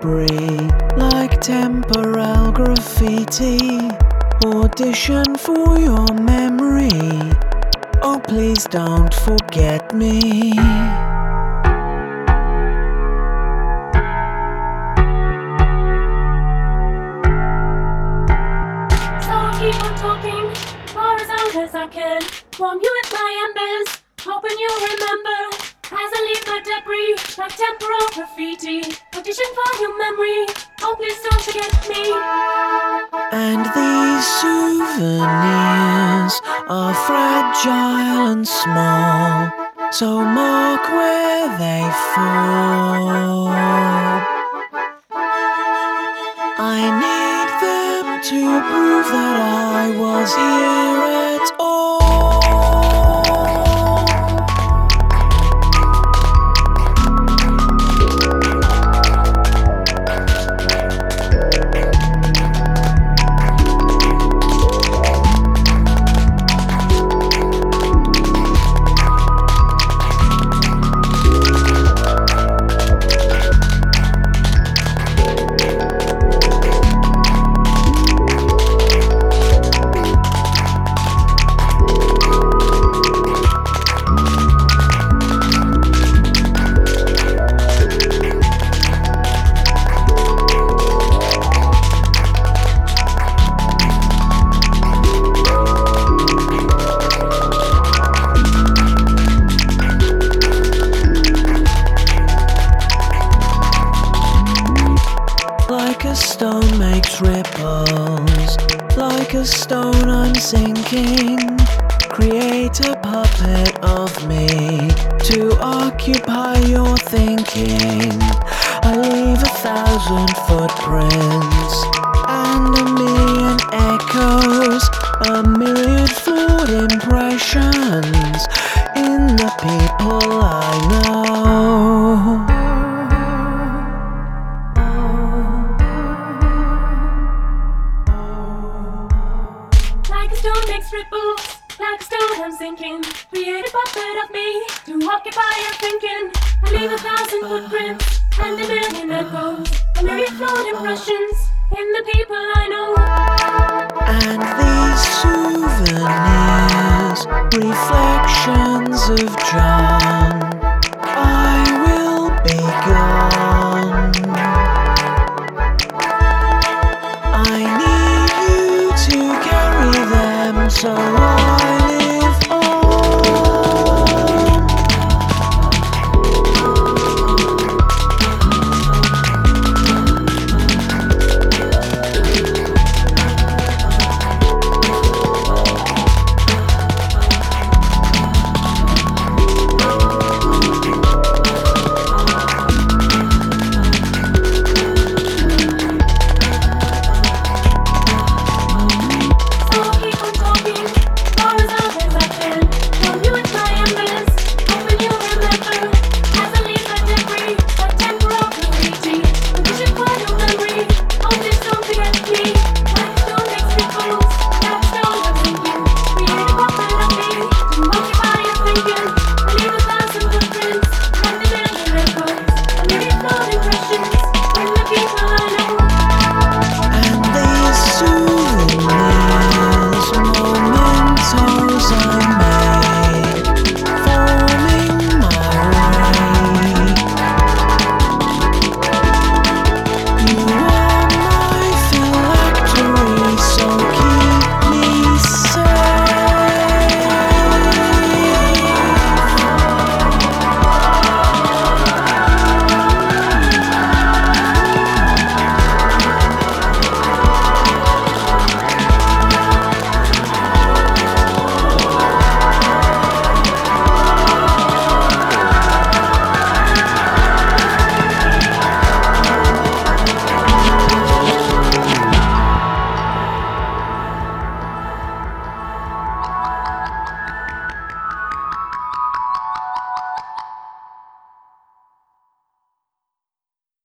debris, like temporal graffiti. Audition for your memory. Oh, please don't forget me. Keep on talking, far as long as I can. Warm you with my embers, hoping you'll remember. As I leave my debris, like temporal graffiti. Audition for your memory, oh please don't forget me. And these souvenirs are fragile and small, so mark where they fall. I need them to prove that I was here at all. Like a stone makes ripples, like a stone I'm sinking. Create a puppet of me to occupy your thinking. I leave 1,000 footprints and 1,000,000 echoes, a myriad flawed impressions in the people I know. Like a stone makes ripples, like a stone I'm sinking. Create a puppet of me to occupy your thinking. I leave 1,000 footprints and 1,000,000 echoes, a myriad flawed impressions in the people I know. And these souvenirs, reflections of joy.